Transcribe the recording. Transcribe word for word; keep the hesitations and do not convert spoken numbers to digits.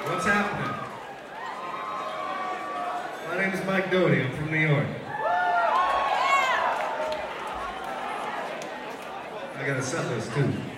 What's happening? My name is Mike Doty. I'm from New York. I got a set list too.